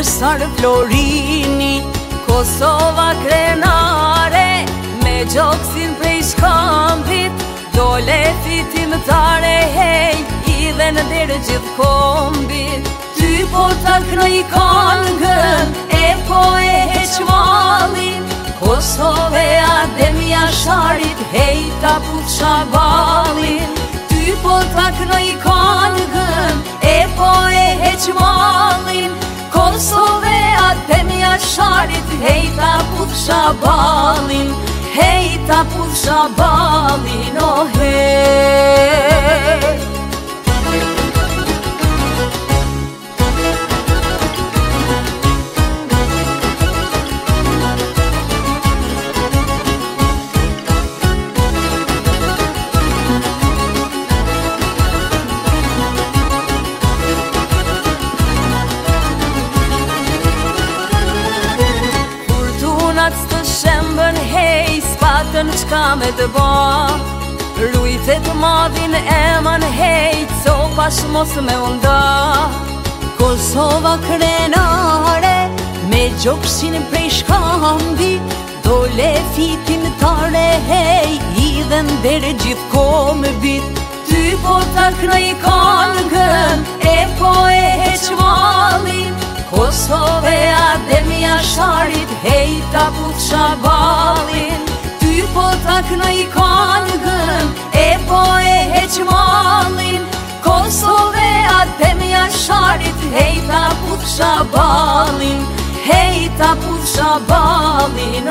Sar Florini, Kosova krenare, me gjoksin prej shkambit, dole fitimtare, hej, i dhe në derë gjithë kombit. Ty po ta knoj kongën, e po e heqmalin, Kosove Ademja Sharit, hej, ta puth shabalin. Ty po ta knoj kongën, e po e heqmalin, Kosove Ademja Sharit, hej, ta puth shabalin, hej, ta puth shabalin, oh hej. Së shembën, hej, s'patën qka me të ba, rujtet madhin eman, hej, copash mos me unda. Kosova krenare, me gjokshin prej shkambi, dole fitimtare, hej, i dhe ndere gjithë kombit. Ty po ta knoj kongën, e po e heqmalin, Kosove Ademja Sharit, hej, ta puth shabalin. Ty po ta knoj kongën, e po e heqmalin, Kosove Ademja Sharit, hej, ta puth shabalin, hej, ta puth shabalin,